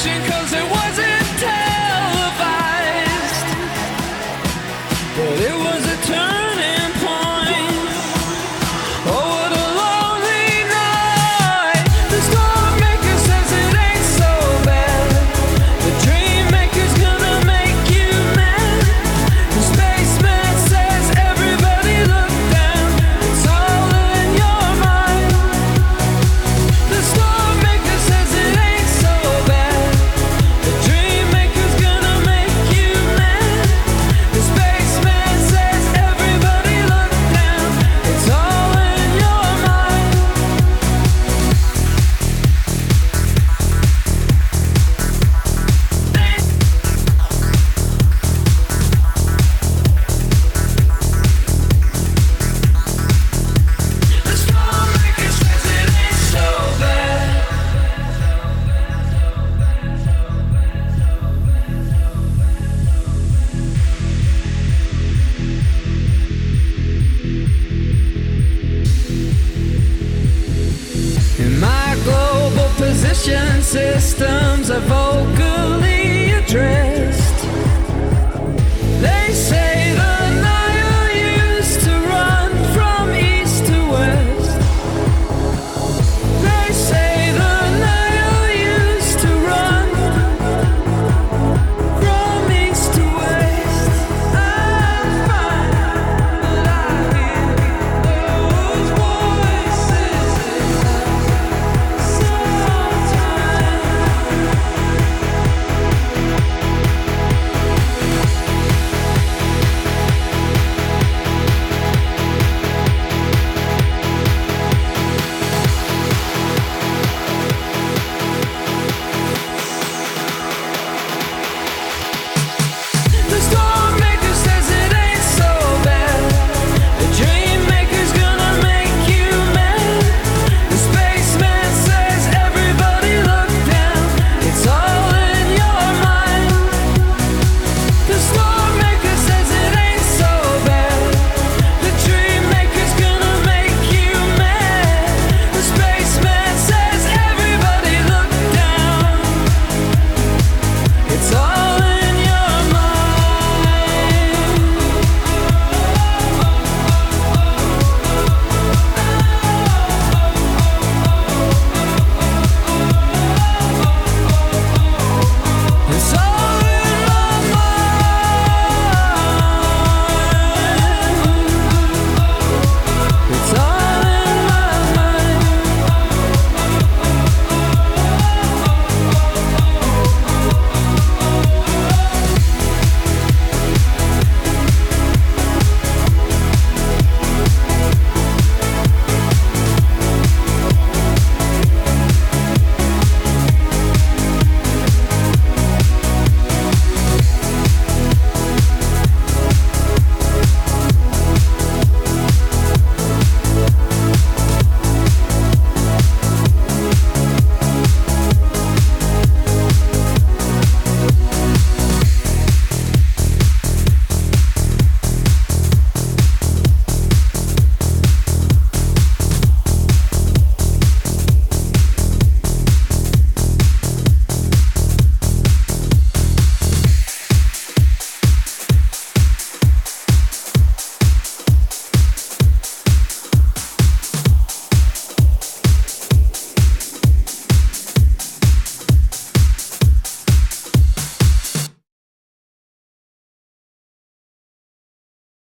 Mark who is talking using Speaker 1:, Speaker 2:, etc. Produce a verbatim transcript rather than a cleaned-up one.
Speaker 1: reaction, 'cause it wasn't televised, but it was a turning point. Oh, what a lonely night. The storm maker says it ain't so bad. The dream maker's gonna make you mad. The spaceman says everybody look down. It's all in your mind. The storm maker says it ain't so bad. The dream maker's gonna make you mad. The spaceman says everybody look down. It's all in your mind. The storm maker says it ain't so bad. In my global position systems are vocal.